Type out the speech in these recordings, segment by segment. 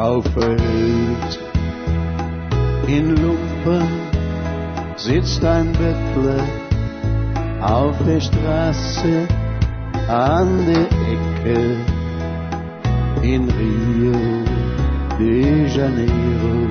aufhält. In Lumpen sitzt ein Bettler auf der Straße an der Ecke in Rio de Janeiro.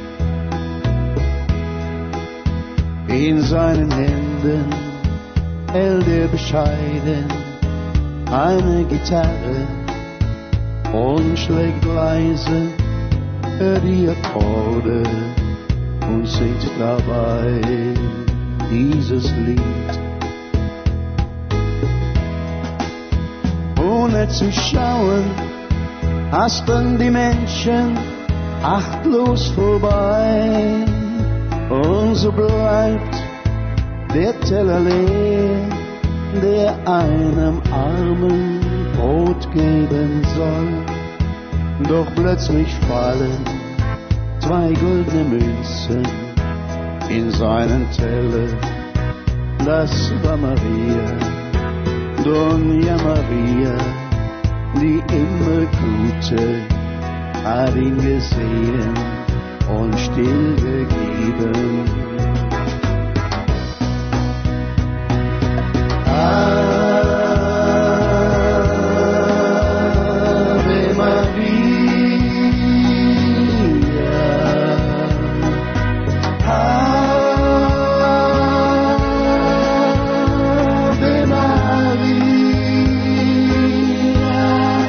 In seinen Händen hält er bescheiden eine Gitarre und schlägt leise die Akkorde und singt dabei dieses Lied. Ohne zu schauen, haspen die Menschen achtlos vorbei. Und so bleibt der Teller leer, der einem Armen Brot geben soll. Doch plötzlich fallen 2 goldene Münzen in seinen Teller. Das war Maria, Doña Maria, die immer Gute, hat ihn gesehen und stillgegeben. Ave Maria, Ave Maria,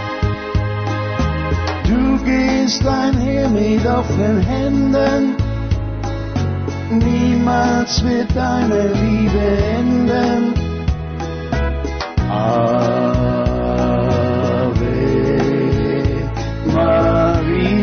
du gehst einher mit offenen Händen, niemals wird deine Liebe enden. Ave Maria.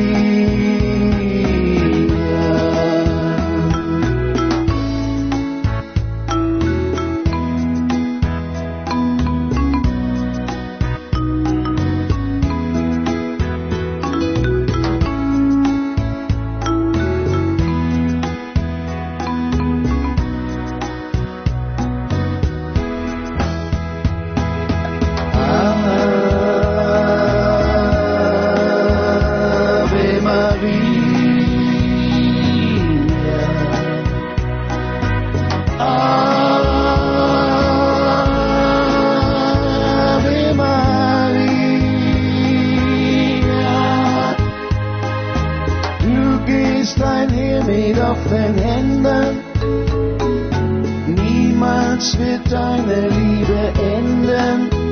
Niemals wird deine Liebe enden.